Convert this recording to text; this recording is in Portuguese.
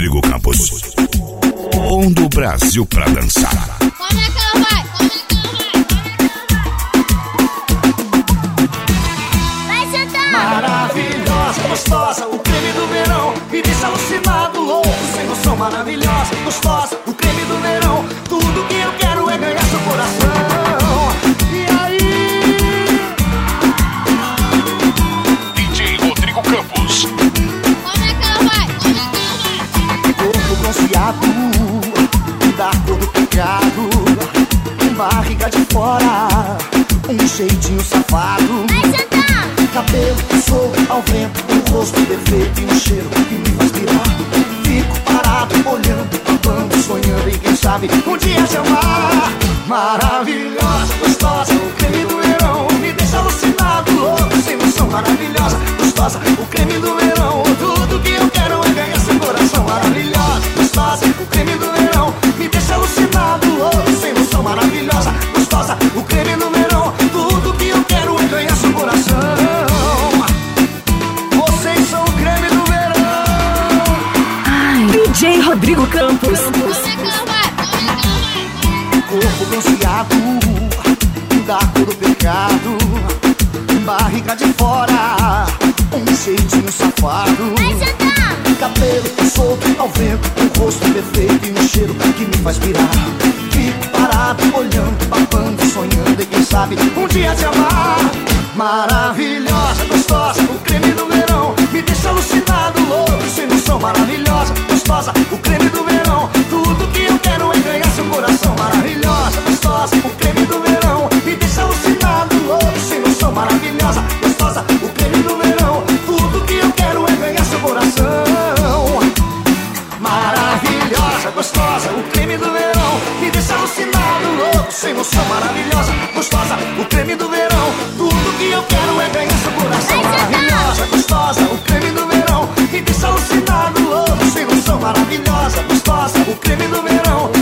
Rodrigo Campos. Pondo o Brasil pra dançar. Como é que ela vai? Vai sentar! Maravilhosa, gostosa, o creme do verão me deixa alucinado, louco, sem noção. Maravilhosa, gostosa, o creme do verão. Tudo que eu quero é ganhar seu coração. E aí? DJ Rodrigo Campos. Como é que ela vai? Corpo bronzeado, da cor do pecado, barriga de fora, um jeitinho safado. Vai sentar! Cabelo solto ao vento, um rosto perfeito e um cheiro que me faz virar. Fico parado, olhando, babando, sonhando e quem sabe um dia te amar. Maravilhosa, gostosa, o creme do verão me deixa alucinado, louco, sem noção. Maravilhosa, gostosa, o creme do verão. Tudo que eu quero é ganhar seu coração. Maravilhosa, gostosa, o creme do verão me deixa alucinado, louco, sem noção. Maravilhosa, gostosa, o creme do verão. Tudo que eu quero é ganhar seu coração. Vocês são o creme do verão. Ai, DJ Rodrigo Campos. Como é que ela vai? Corpo bronzeado, da cor do pecado, barriga de fora, um jeitinho safado. Vai sentar! Cabelo solto ao vento, um rosto perfeito e um cheiro que me faz virar. Fico parado, olhando, babando, sonhando e quem sabe um dia te amar. Maravilhosa, gostosa, o creme do verão me deixa alucinado, louco, sem noção. Maravilhosa, gostosa, o creme do verão. Tudo que eu quero é ganhar seu coração. Maravilhosa, gostosa, o creme do verão me deixa alucinado, louco, sem noção. Maravilhosa, gostosa, o creme do verão. Tudo que eu quero é ganhar seu coração. Maravilhosa, gostosa, o creme do verão me deixa alucinado, louco, sem noção. Maravilhosa, gostosa, o creme do verão. Tudo que eu quero é ganhar seu coração. Maravilhosa, gostosa, o creme do verão me deixa alucinado, louco, sem noção. Maravilhosa, gostosa, o creme do verão.